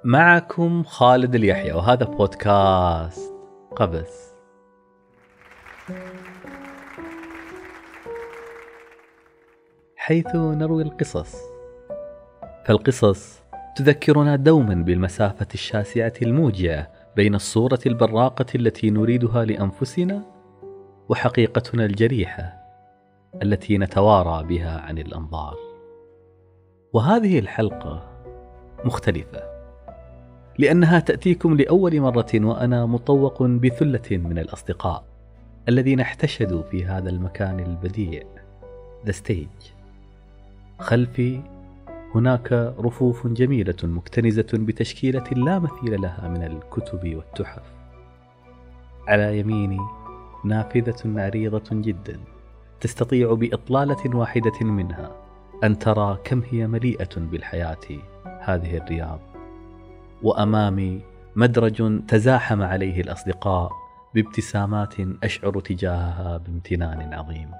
معكم خالد اليحيى، وهذا بودكاست قبس. حيث نروي القصص، فالقصص تذكرنا دوما بالمسافة الشاسعة الموجعة بين الصورة البراقة التي نريدها لأنفسنا وحقيقتنا الجريحة التي نتوارى بها عن الأنظار. وهذه الحلقة مختلفة لأنها تأتيكم لأول مرة وأنا مطوق بثلة من الأصدقاء الذين احتشدوا في هذا المكان البديع The Stage. خلفي هناك رفوف جميلة مكتنزة بتشكيلة لا مثيل لها من الكتب والتحف. على يميني نافذة عريضة جدا تستطيع بإطلالة واحدة منها أن ترى كم هي مليئة بالحياة هذه الرياض. وأمامي مدرج تزاحم عليه الأصدقاء بابتسامات أشعر تجاهها بامتنان عظيم.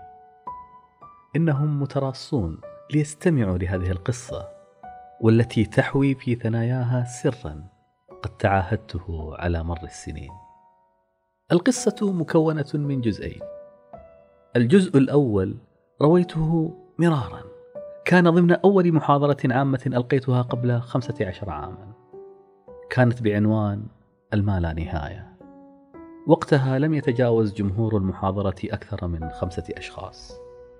إنهم متراصون ليستمعوا لهذه القصة والتي تحوي في ثناياها سرا قد تعاهدته على مر السنين. القصة مكونة من جزئين. الجزء الأول رويته مرارا، كان ضمن أول محاضرة عامة ألقيتها قبل 15 عاما، كانت بعنوان الما لا نهاية. وقتها لم يتجاوز جمهور المحاضرة أكثر من 5 أشخاص.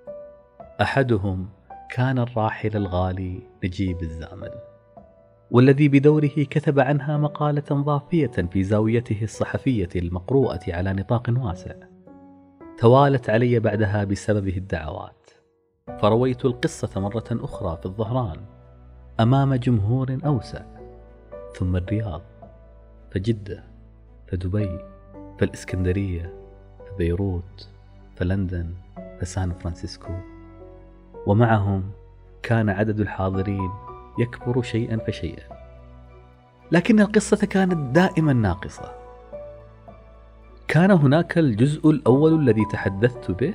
أحدهم كان الراحل الغالي نجيب الزامل، والذي بدوره كتب عنها مقالة ضافية في زاويته الصحفية المقروءة على نطاق واسع. توالت علي بعدها بسببه الدعوات، فرويت القصة مرة أخرى في الظهران أمام جمهور أوسع، ثم الرياض، فجدة، فدبي، فالإسكندرية، فبيروت، فلندن، فسان فرانسيسكو. ومعهم كان عدد الحاضرين يكبر شيئا فشيئا، لكن القصة كانت دائما ناقصة. كان هناك الجزء الأول الذي تحدثت به،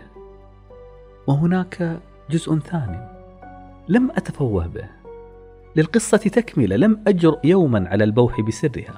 وهناك جزء ثاني لم أتفوه به. للقصة تكملة لم أجرؤ يوما على البوح بسرها.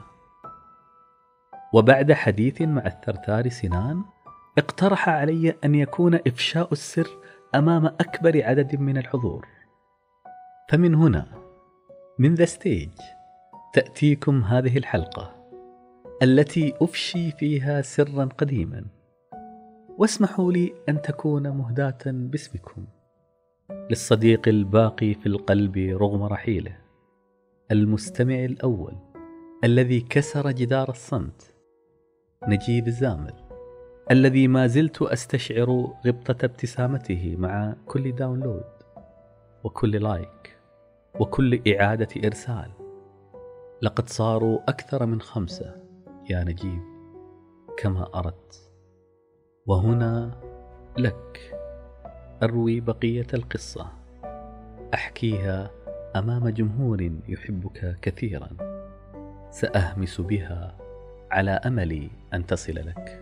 وبعد حديث مع الثرثار سنان اقترح علي أن يكون إفشاء السر أمام أكبر عدد من الحضور. فمن هنا، من The Stage، تأتيكم هذه الحلقة التي أفشي فيها سرا قديما. واسمحوا لي أن تكون مهداة باسمكم للصديق الباقي في القلب رغم رحيله، المستمع الأول الذي كسر جدار الصمت، نجيب الزامل، الذي ما زلت أستشعر غبطة ابتسامته مع كل داونلود وكل لايك وكل إعادة إرسال. لقد صاروا أكثر من 5 يا نجيب كما أردت. وهنا لك أروي بقية القصة، أحكيها أمام جمهور يحبك كثيرا، سأهمس بها على أمل أن تصل لك.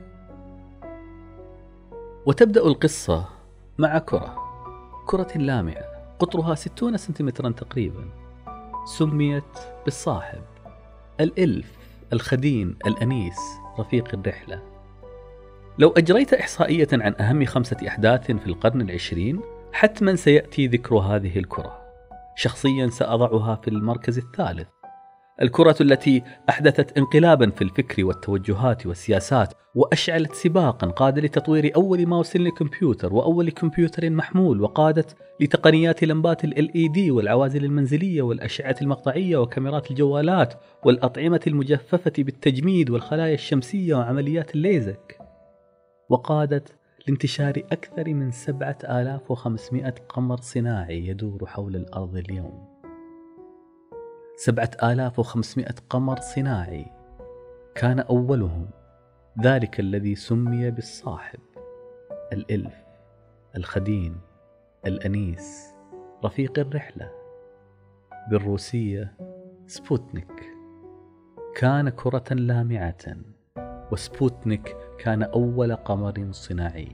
وتبدأ القصة مع كرة لامعة قطرها 60 سنتيمترا تقريبا، سميت بالصاحب، الإلف، الخدين، الأنيس، رفيق الرحلة. لو أجريت إحصائية عن أهم 5 أحداث في القرن 20 حتما سيأتي ذكر هذه الكرة. شخصيا سأضعها في المركز الثالث، الكرة التي أحدثت انقلابا في الفكر والتوجهات والسياسات، وأشعلت سباقا قاد لتطوير أول ماوس للكمبيوتر وأول كمبيوتر محمول، وقادت لتقنيات لمبات LED والعوازل المنزلية والأشعة المقطعية وكاميرات الجوالات والأطعمة المجففة بالتجميد والخلايا الشمسية وعمليات الليزك، وقادت لانتشار أكثر من 7500 قمر صناعي يدور حول الأرض اليوم. 7500 قمر صناعي، كان أولهم ذلك الذي سمي بالصاحب، الإلف، الخدين، الأنيس، رفيق الرحلة، بالروسية سبوتنيك. كان كرة لامعة، وسبوتنيك كان أول قمر صناعي.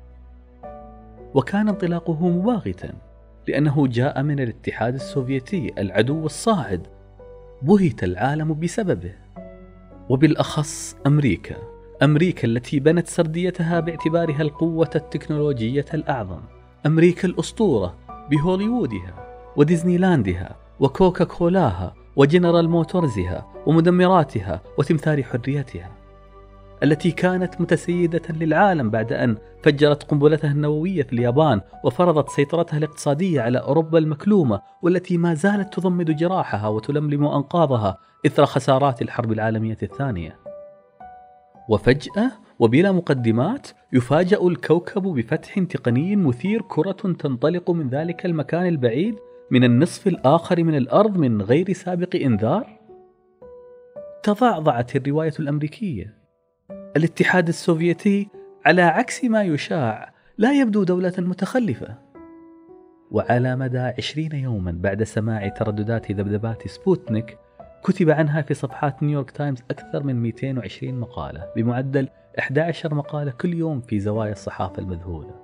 وكان انطلاقه مباغتا لأنه جاء من الاتحاد السوفيتي العدو الصاعد، بهت العالم بسببه، وبالأخص أمريكا التي بنت سرديتها باعتبارها القوة التكنولوجية الأعظم، أمريكا الأسطورة بهوليوودها وديزني لاندها وكوكا كولاها وجنرال موتورزها ومدمراتها وتمثال حريتها، التي كانت متسيدة للعالم بعد أن فجرت قنبلتها النووية في اليابان وفرضت سيطرتها الاقتصادية على أوروبا المكلومة، والتي ما زالت تضمد جراحها وتلملم أنقاضها إثر خسارات الحرب العالمية الثانية. وفجأة وبلا مقدمات يفاجأ الكوكب بفتح تقني مثير، كرة تنطلق من ذلك المكان البعيد من النصف الآخر من الأرض من غير سابق إنذار. تضعضعت الرواية الأمريكية. الاتحاد السوفيتي على عكس ما يشاع لا يبدو دولة متخلفة. وعلى مدى 20 يوما بعد سماع ترددات ذبذبات سبوتنيك كتب عنها في صفحات نيويورك تايمز أكثر من 220 مقالة بمعدل 11 مقالة كل يوم في زوايا الصحافة المذهولة.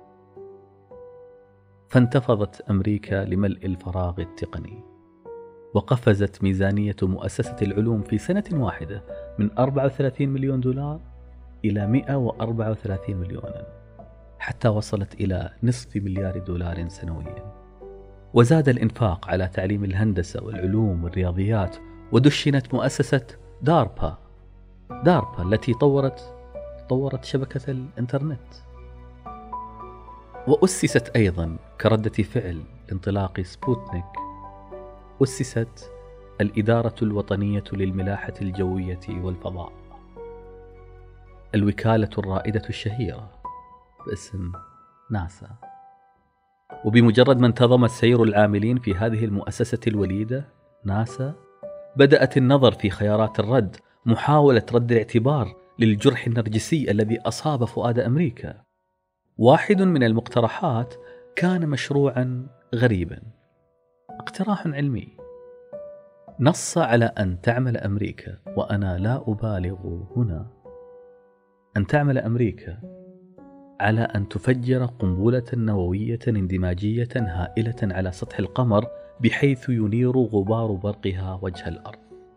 فانتفضت أمريكا لملء الفراغ التقني، وقفزت ميزانية مؤسسة العلوم في سنة واحدة من 34 مليون دولار إلى 134 مليونا، حتى وصلت إلى نصف مليار دولار سنويا. وزاد الإنفاق على تعليم الهندسة والعلوم والرياضيات، ودشنت مؤسسة داربا التي طورت شبكة الإنترنت. وأسست أيضا كردة فعل لانطلاق سبوتنيك، أسست الإدارة الوطنية للملاحة الجوية والفضاء، الوكالة الرائدة الشهيرة باسم ناسا. وبمجرد ما انتظم سير العاملين في هذه المؤسسة الوليدة ناسا، بدأت النظر في خيارات الرد، محاولة رد الاعتبار للجرح النرجسي الذي أصاب فؤاد أمريكا. واحد من المقترحات كان مشروعا غريبا، اقتراح علمي نص على أن تعمل أمريكا، وأنا لا أبالغ هنا، أن تعمل أمريكا على أن تفجر قنبلة نووية اندماجية هائلة على سطح القمر بحيث ينير غبار برقها وجه الأرض.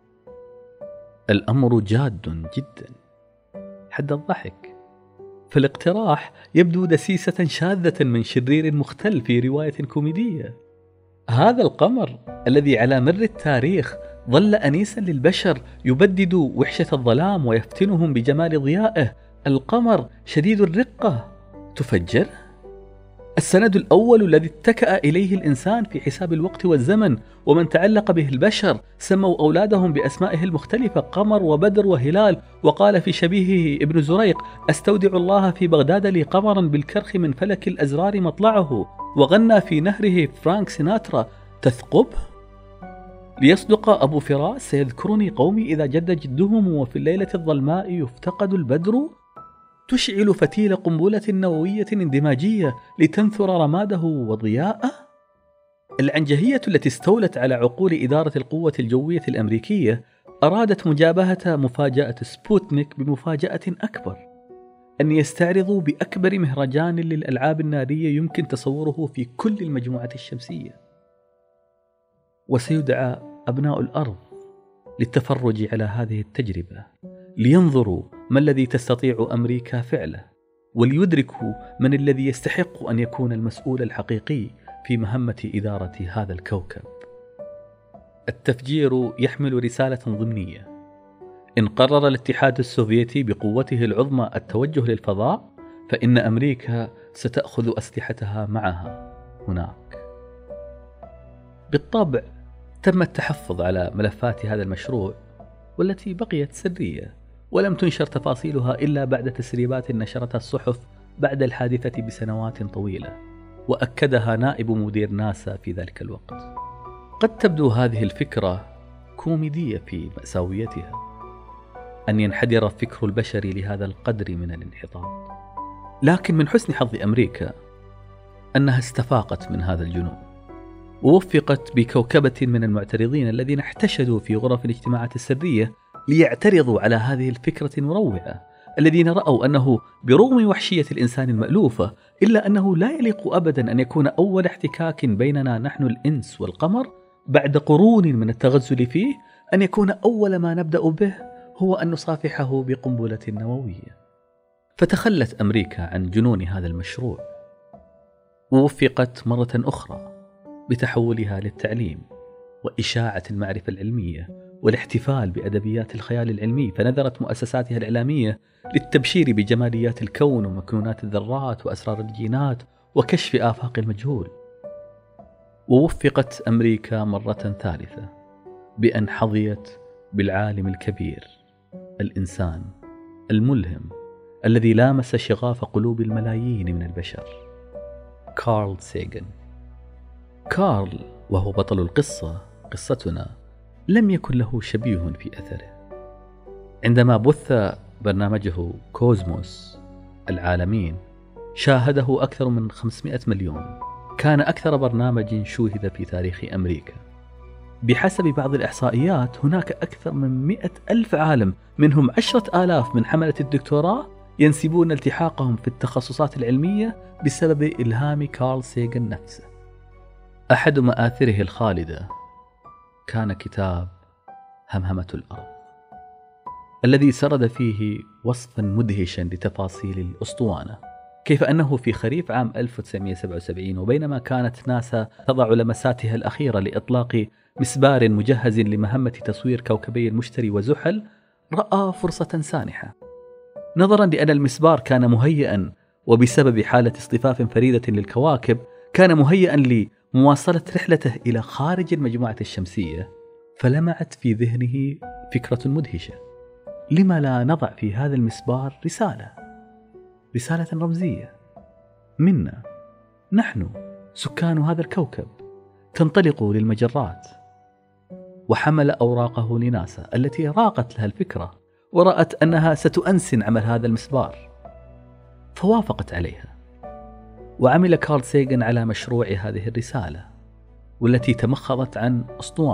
الأمر جاد جدا حد الضحك، فالاقتراح يبدو دسيسة شاذة من شرير مختل في رواية كوميدية. هذا القمر الذي على مر التاريخ ظل أنيسا للبشر، يبدد وحشة الظلام ويفتنهم بجمال ضيائه، القمر شديد الرقة، تفجر؟ السند الأول الذي اتكأ إليه الإنسان في حساب الوقت والزمن ومن تعلق به البشر سموا أولادهم بأسمائه المختلفة، قمر وبدر وهلال. وقال في شبيهه ابن زريق: أستودع الله في بغداد لي قمرا بالكرخ من فلك الأزرار مطلعه. وغنى في نهره فرانك سيناترا: تثقب؟ ليصدق أبو فراس: سيذكرني قومي إذا جد جدهم، وفي الليلة الظلماء يفتقد البدر. تشعل فتيل قنبلة نووية اندماجية لتنثر رماده وضياءه. العنجهية التي استولت على عقول إدارة القوة الجوية الأمريكية أرادت مجابهة مفاجأة سبوتنيك بمفاجأة أكبر، أن يستعرضوا بأكبر مهرجان للألعاب النارية يمكن تصوره في كل المجموعة الشمسية. وسيدعى أبناء الأرض للتفرج على هذه التجربة، لينظروا ما الذي تستطيع أمريكا فعله، وليدركوا من الذي يستحق أن يكون المسؤول الحقيقي في مهمة إدارة هذا الكوكب. التفجير يحمل رسالة ضمنية. إن قرر الاتحاد السوفيتي بقوته العظمى التوجه للفضاء، فإن أمريكا ستأخذ أسلحتها معها هناك. بالطبع تم التحفظ على ملفات هذا المشروع، والتي بقيت سرية ولم تنشر تفاصيلها إلا بعد تسريبات نشرتها الصحف بعد الحادثة بسنوات طويلة، وأكدها نائب مدير ناسا في ذلك الوقت. قد تبدو هذه الفكرة كوميدية في مأساويتها، أن ينحدر الفكر البشري لهذا القدر من الانحطاط، لكن من حسن حظ أمريكا أنها استفاقت من هذا الجنون، ووفقت بكوكبة من المعترضين الذين احتشدوا في غرف الاجتماعات السرية ليعترضوا على هذه الفكرة المروعة، الذين رأوا أنه برغم وحشية الإنسان المألوفة إلا أنه لا يليق أبدا أن يكون أول احتكاك بيننا نحن الإنس والقمر بعد قرون من التغزل فيه أن يكون أول ما نبدأ به هو أن نصافحه بقنبلة نووية. فتخلت أمريكا عن جنون هذا المشروع، ووفقت مرة أخرى بتحولها للتعليم وإشاعة المعرفة العلمية والاحتفال بأدبيات الخيال العلمي، فنذرت مؤسساتها الإعلامية للتبشير بجماليات الكون ومكنونات الذرات وأسرار الجينات وكشف آفاق المجهول. ووفقت أمريكا مرة ثالثة بأن حظيت بالعالم الكبير، الإنسان الملهم الذي لامس شغاف قلوب الملايين من البشر، كارل سيغن. كارل وهو بطل القصة، قصتنا، لم يكن له شبيه في أثره. عندما بث برنامجه كوزموس العالمين شاهده أكثر من 500 مليون. كان أكثر برنامج شوهد في تاريخ أمريكا. بحسب بعض الإحصائيات هناك أكثر من 100,000 عالم، منهم 10,000 من حملة الدكتوراه، ينسبون التحاقهم في التخصصات العلمية بسبب إلهام كارل سيغن نفسه. أحد مآثره الخالدة كان كتاب همهمة الأرض، الذي سرد فيه وصفا مدهشا لتفاصيل الأسطوانة، كيف أنه في خريف عام 1977 وبينما كانت ناسا تضع لمساتها الأخيرة لإطلاق مسبار مجهز لمهمة تصوير كوكبي المشتري وزحل، رأى فرصة سانحة. نظرا لأن المسبار كان مهيئا وبسبب حالة اصطفاف فريدة للكواكب كان مهيئا لمواصلة رحلته إلى خارج المجموعة الشمسية، فلمعت في ذهنه فكرة مدهشة: لما لا نضع في هذا المسبار رسالة رمزية منا نحن سكان هذا الكوكب، تنطلق للمجرات. وحمل أوراقه لناسا التي راقت لها الفكرة ورأت أنها ستؤنسن عمل هذا المسبار، فوافقت عليها. وعمل كارل سيغن على مشروع هذه الرسالة، والتي تمخضت عن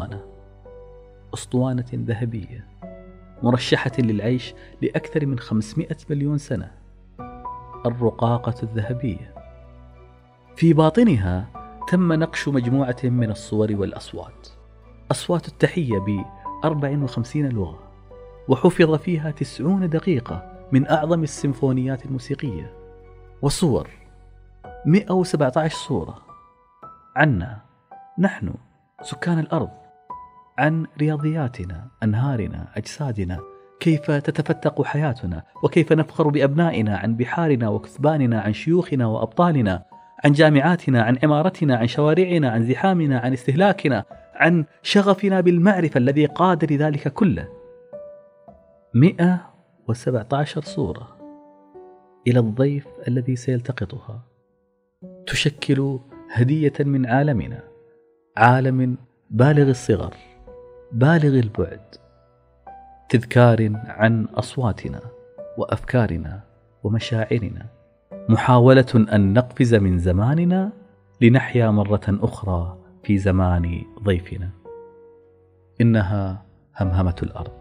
أسطوانة ذهبية مرشحة للعيش لأكثر من 500 مليون سنة، الرقاقة الذهبية. في باطنها تم نقش مجموعة من الصور والأصوات، أصوات التحية ب54 لغة، وحفظ فيها 90 دقيقة من أعظم السيمفونيات الموسيقية، وصور 117 صورة عنا نحن سكان الأرض، عن رياضياتنا، أنهارنا، أجسادنا، كيف تتفتق حياتنا، وكيف نفخر بأبنائنا، عن بحارنا وكثباننا، عن شيوخنا وأبطالنا، عن جامعاتنا، عن عمارتنا، عن شوارعنا، عن زحامنا، عن استهلاكنا، عن شغفنا بالمعرفة الذي قاد لذلك كله. 117 صورة إلى الضيف الذي سيلتقطها، تشكل هدية من عالمنا، عالم بالغ الصغر بالغ البعد، تذكار عن أصواتنا وأفكارنا ومشاعرنا، محاولة أن نقفز من زماننا لنحيا مرة أخرى في زمان ضيفنا. إنها همهمة الأرض.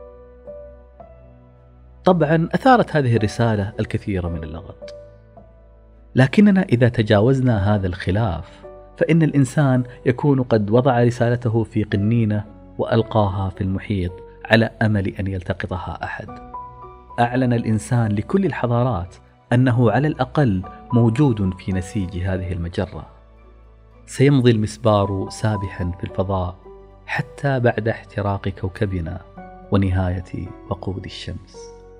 طبعا أثارت هذه الرسالة الكثير من اللغط، لكننا إذا تجاوزنا هذا الخلاف فإن الإنسان يكون قد وضع رسالته في قنينة وألقاها في المحيط على أمل أن يلتقطها أحد. أعلن الإنسان لكل الحضارات أنه على الأقل موجود في نسيج هذه المجرة. سيمضي المسبار سابحا في الفضاء حتى بعد احتراق كوكبنا ونهاية وقود الشمس.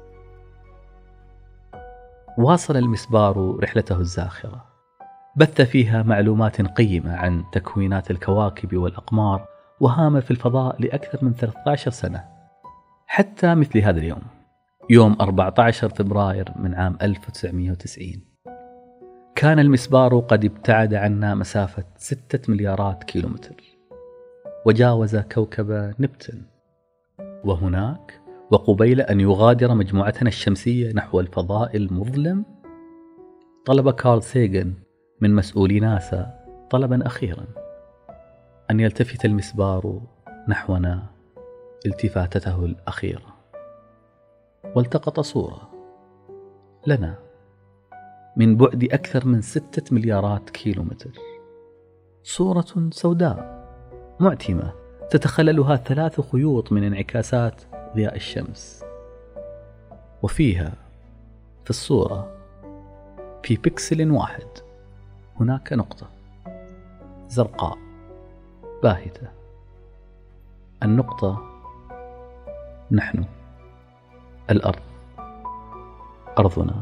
واصل المسبار رحلته الزاخرة، بث فيها معلومات قيمة عن تكوينات الكواكب والأقمار، وهام في الفضاء لأكثر من 13 سنة، حتى مثل هذا اليوم، يوم 14 فبراير من عام 1990 كان المسبار قد ابتعد عنا مسافة 6 مليارات كيلومتر، وجاوز كوكب نبتون. وهناك وقبيل أن يغادر مجموعتنا الشمسية نحو الفضاء المظلم، طلب كارل سيغن من مسؤولي ناسا طلبا أخيرا: أن يلتفت المسبار نحونا التفاتته الأخيرة. والتقط صورة لنا من بعد أكثر من 6 مليارات كيلومتر، صورة سوداء معتمة تتخللها 3 خيوط من انعكاسات ضياء الشمس، وفيها في الصورة في بكسل واحد هناك نقطة زرقاء باهتة. النقطة نحن، الأرض، أرضنا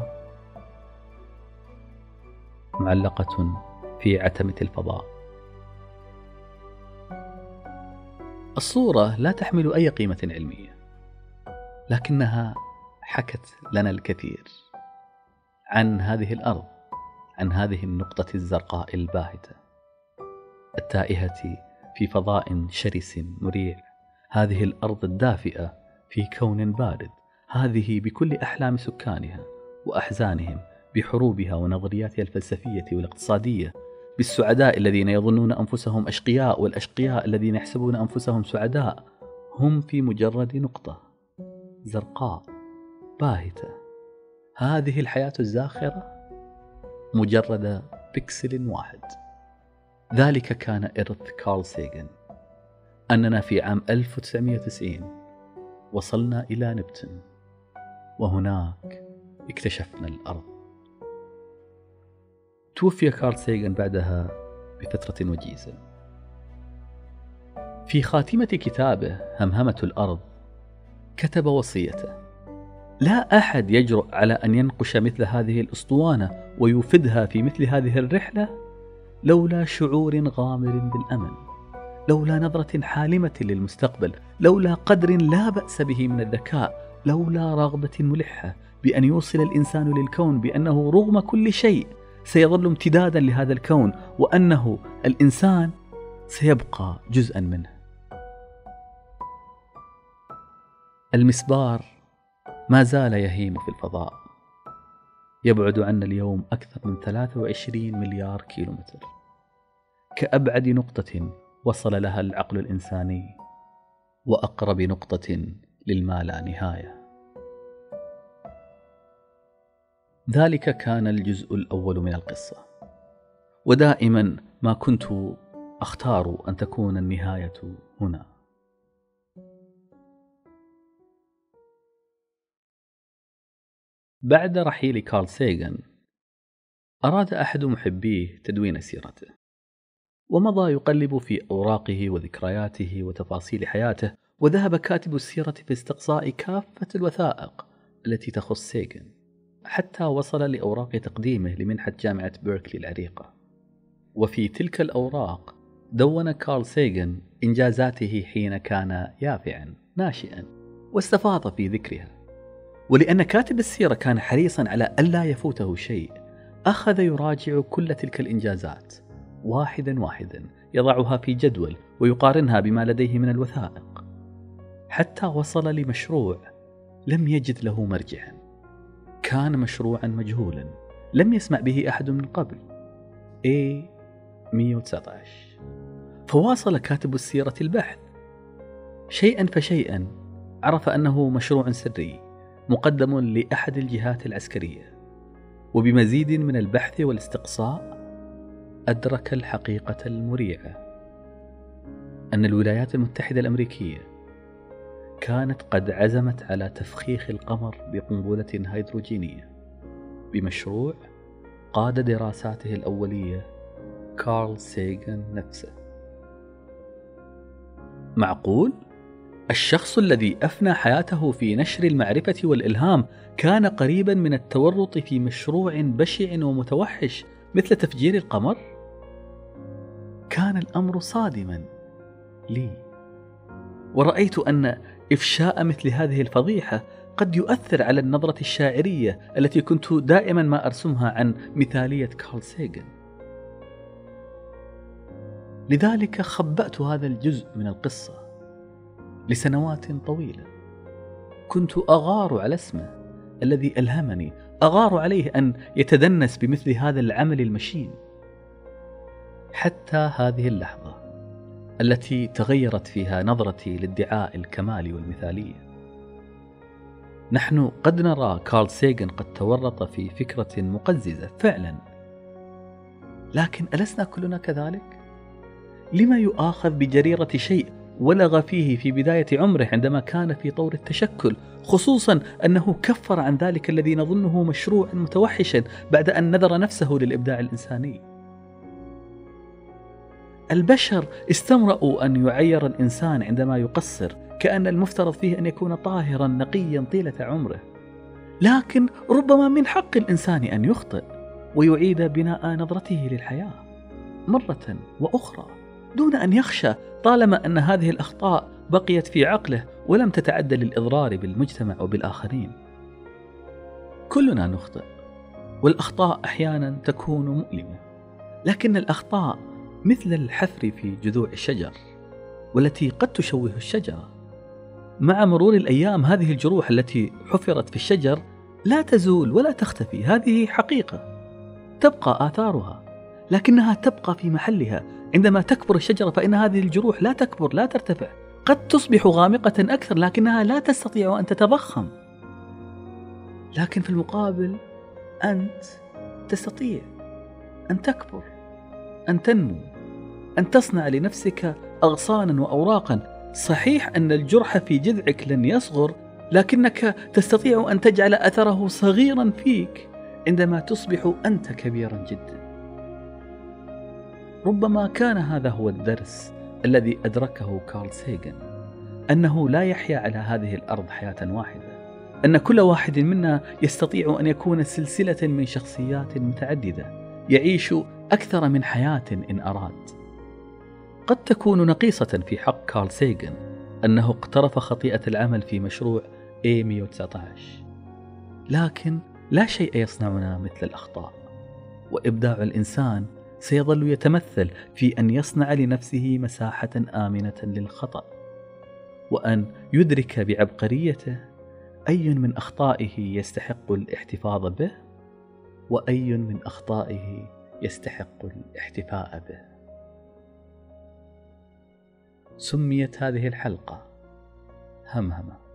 معلقة في عتمة الفضاء. الصورة لا تحمل أي قيمة علمية، لكنها حكت لنا الكثير عن هذه الأرض، عن هذه النقطة الزرقاء الباهتة التائهة في فضاء شرس مريع، هذه الأرض الدافئة في كون بارد، هذه بكل أحلام سكانها وأحزانهم، بحروبها ونظرياتها الفلسفية والاقتصادية، بالسعداء الذين يظنون أنفسهم أشقياء والأشقياء الذين يحسبون أنفسهم سعداء، هم في مجرد نقطة زرقاء باهتة. هذه الحياة الزاخرة مجرد بكسل واحد. ذلك كان إرث كارل سيغن، أننا في عام 1990 وصلنا إلى نبتون، وهناك اكتشفنا الأرض. توفي كارل سيغن بعدها بفترة وجيزة. في خاتمة كتابه همهمة الأرض كتب وصيته: لا أحد يجرؤ على أن ينقش مثل هذه الأسطوانة ويفدها في مثل هذه الرحلة لولا شعور غامر بالأمل، لولا نظرة حالمة للمستقبل، لولا قدر لا بأس به من الذكاء، لولا رغبة ملحة بأن يوصل الإنسان للكون بأنه رغم كل شيء سيظل امتدادا لهذا الكون، وأنه الإنسان سيبقى جزءا منه. المسبار ما زال يهيم في الفضاء، يبعد عنا اليوم أكثر من 23 مليار كيلومتر، كأبعد نقطة وصل لها العقل الإنساني، وأقرب نقطة للما لا نهاية. ذلك كان الجزء الأول من القصة، ودائما ما كنت أختار أن تكون النهاية هنا. بعد رحيل كارل سيغن أراد أحد محبيه تدوين سيرته، ومضى يقلب في أوراقه وذكرياته وتفاصيل حياته، وذهب كاتب السيرة في استقصاء كافة الوثائق التي تخص سيغن، حتى وصل لأوراق تقديمه لمنحة جامعة بيركلي العريقة. وفي تلك الأوراق دون كارل سيغن إنجازاته حين كان يافعا ناشئا، واستفاض في ذكرها. ولأن كاتب السيرة كان حريصا على ألا يفوته شيء، أخذ يراجع كل تلك الإنجازات واحدا واحدا، يضعها في جدول ويقارنها بما لديه من الوثائق، حتى وصل لمشروع لم يجد له مرجعا. كان مشروعا مجهولا لم يسمع به أحد من قبل، A119. فواصل كاتب السيرة البحث، شيئا فشيئا عرف أنه مشروع سري مقدم لأحد الجهات العسكرية، وبمزيد من البحث والاستقصاء أدرك الحقيقة المريعة، أن الولايات المتحدة الأمريكية كانت قد عزمت على تفخيخ القمر بقنبلة هيدروجينية، بمشروع قاد دراساته الأولية كارل سيغن نفسه. معقول؟ الشخص الذي أفنى حياته في نشر المعرفة والإلهام كان قريبا من التورط في مشروع بشع ومتوحش مثل تفجير القمر؟ كان الأمر صادما لي، ورأيت أن إفشاء مثل هذه الفضيحة قد يؤثر على النظرة الشاعرية التي كنت دائما ما أرسمها عن مثالية كارل سيغن. لذلك خبأت هذا الجزء من القصة لسنوات طويلة. كنت أغار على اسمه الذي ألهمني، أغار عليه أن يتدنس بمثل هذا العمل المشين، حتى هذه اللحظة التي تغيرت فيها نظرتي لادعاء الكمال والمثالية. نحن قد نرى كارل سيغن قد تورط في فكرة مقززة فعلا، لكن ألسنا كلنا كذلك؟ لما يؤاخذ بجريرة شيء ولغ فيه في بداية عمره عندما كان في طور التشكل، خصوصا أنه كفر عن ذلك الذي نظنه مشروعا متوحشا بعد أن نذر نفسه للإبداع الإنساني. البشر استمرأوا أن يعير الإنسان عندما يقصر، كأن المفترض فيه أن يكون طاهرا نقيا طيلة عمره، لكن ربما من حق الإنسان أن يخطئ ويعيد بناء نظرته للحياة مرة وأخرى دون أن يخشى، طالما أن هذه الأخطاء بقيت في عقله ولم تتعدى للإضرار بالمجتمع وبالآخرين. كلنا نخطئ، والأخطاء أحيانا تكون مؤلمة، لكن الأخطاء مثل الحفر في جذوع الشجر والتي قد تشوه الشجرة. مع مرور الأيام هذه الجروح التي حفرت في الشجر لا تزول ولا تختفي، هذه حقيقة تبقى آثارها، لكنها تبقى في محلها. عندما تكبر الشجرة فإن هذه الجروح لا تكبر لا ترتفع، قد تصبح غامقة أكثر لكنها لا تستطيع أن تتضخم. لكن في المقابل أنت تستطيع أن تكبر، أن تنمو، أن تصنع لنفسك أغصانا وأوراقا. صحيح أن الجرح في جذعك لن يصغر، لكنك تستطيع أن تجعل أثره صغيرا فيك عندما تصبح أنت كبيرا جدا. ربما كان هذا هو الدرس الذي أدركه كارل سيغن، أنه لا يحيا على هذه الأرض حياة واحدة، أن كل واحد منا يستطيع أن يكون سلسلة من شخصيات متعددة يعيش أكثر من حياة إن أراد. قد تكون نقيصة في حق كارل سيغن أنه اقترف خطيئة العمل في مشروع A119، لكن لا شيء يصنعنا مثل الأخطاء، وإبداع الإنسان سيظل يتمثل في أن يصنع لنفسه مساحة آمنة للخطأ، وأن يدرك بعبقريته أي من أخطائه يستحق الاحتفاظ به وأي من أخطائه يستحق الاحتفاء به. سميت هذه الحلقة همهمة.